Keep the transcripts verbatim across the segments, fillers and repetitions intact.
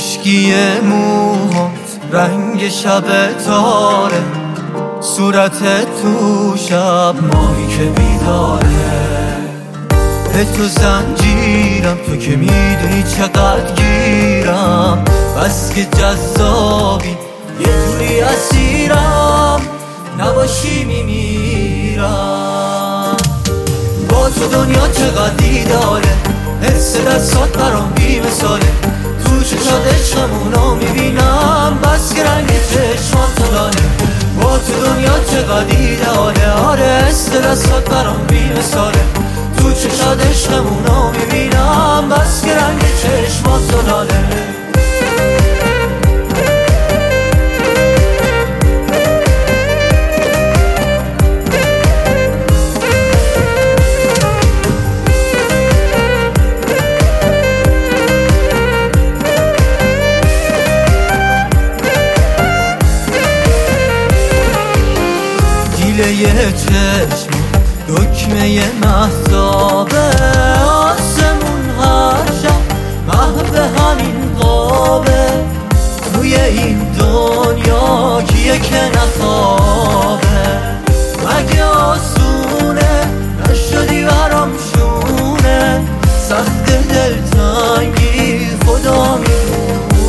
مشکی موهات رنگ شب تاره، صورت تو شب ماهی که بیداره. به تو زنجیرم تو که میدونی چقدر گیرم، بس که جذابی یه جوری اسیرم، نباشی میمیرم. با تو دنیا چقدر دیداره، حس دستات برام بی مثاله. تو چشات عشقمونو میبینم، بس که رنگ چشمات طولانه. با تو دنیا چقدر دیداره، آره حس دستات برام بی مثاله. تو چشات عشقمونو میبینم، بس که رنگ چشمات طولانه. یه چشم دکمه مهتابه، آسمون هر شب محو همین قابه. توی این دنیا کیه که نخوابه، مگه آسونه نشدی برام شونه. سخت دلتنگی خدا میدونه.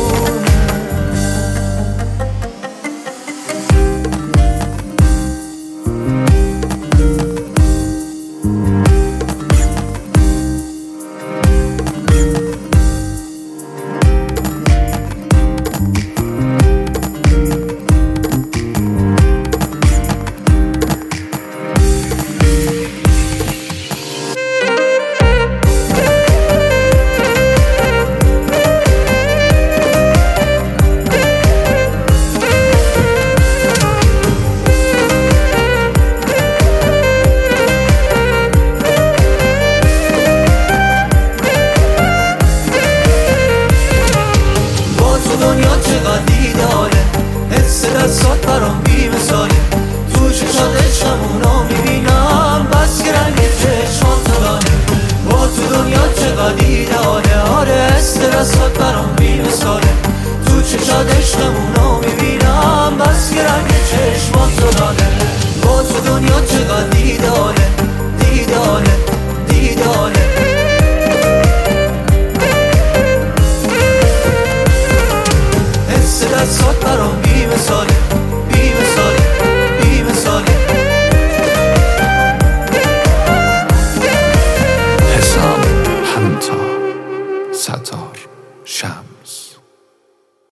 دنیا چقدر دیداره، حس دستات برام بی مثاله. تو چشات عشقمونو میبینم، بس که رنگ چشمات طولانه. با تو دنیا چقدر دیداره، آره حس دستات برام بی مثاله. تو چشات عشقمونو میبینم، بس که رنگ چشمات طولانه. با تو دنیا چقدر دیداره، دیداره، دیداره. دستات برام بی مثاله، بی مثاله، بی مثاله. حسام همتا ستار شمس.